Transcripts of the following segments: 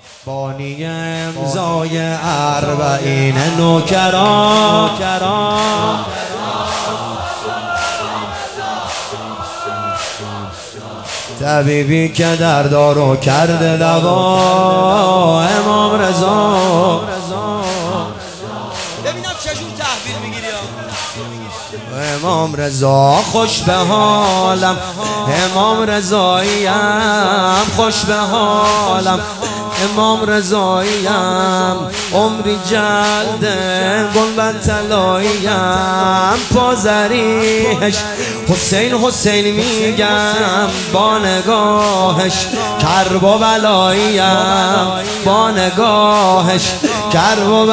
بانی امضای اربعین نوکران طبیبی که دردارو کرده دوا امام رضا. ببینم چجور تحویل میگیری امام رضا خوش به حالم، امام رضاییم خوش به حالم، امام رضاییم عمری جلده گلبن طلاییم پازریش حسین حسین میگم با نگاهش کرب و بلاییم با نگاهش کرب و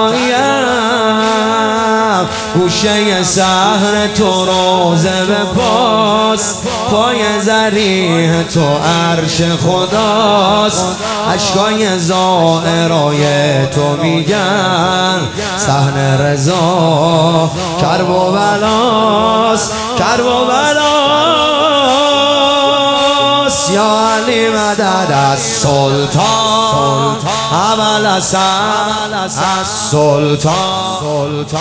بلاییم گوشه سحر تو روزه به پاس پای زریح تو عرش خداست اشکای زائرای تو میگن صحن رضا کرب و بلاست کرب و بلاست یا علی مدد از سلطان ابوالحسن از سلطان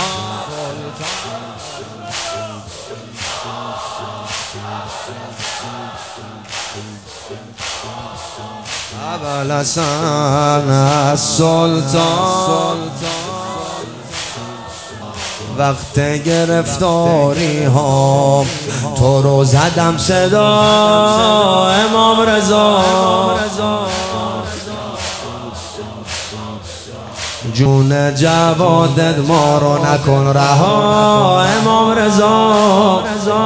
ابوالحسن از سلطان. وقت گرفتاری ها تو رو زدم صدا امام رضا جون جوادت ما رو نکن رها امام رضا.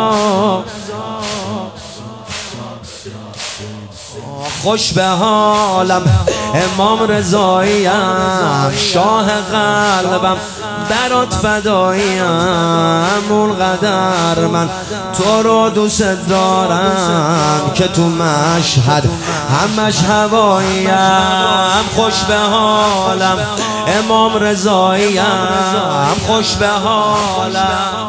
خوش به حالم امام رضاییم شاه قلبم برات فداییم اونقدر من تو رو دوست دارم که تو مشهد همش هواییم. خوش به حالم امام رضاییم خوش به حالم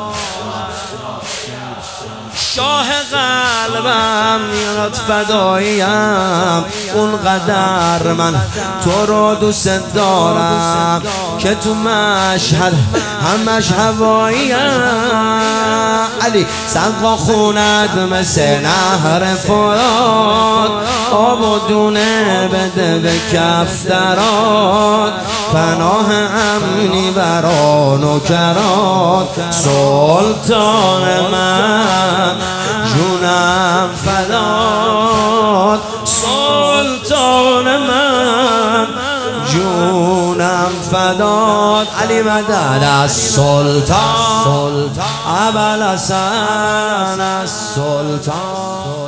شاه قلبم یارات فداییم اونقدر من تو رو دوست دارم که تو مشهد همش هواییم. علی سقا خوند مثل نهر فرات آب و دونه بده به کف درات پناه امنی برا نوکرات سلطان من جونم فدات سلطان من جونم فدات علی مدد از سلطان ابوالحسن از سلطان.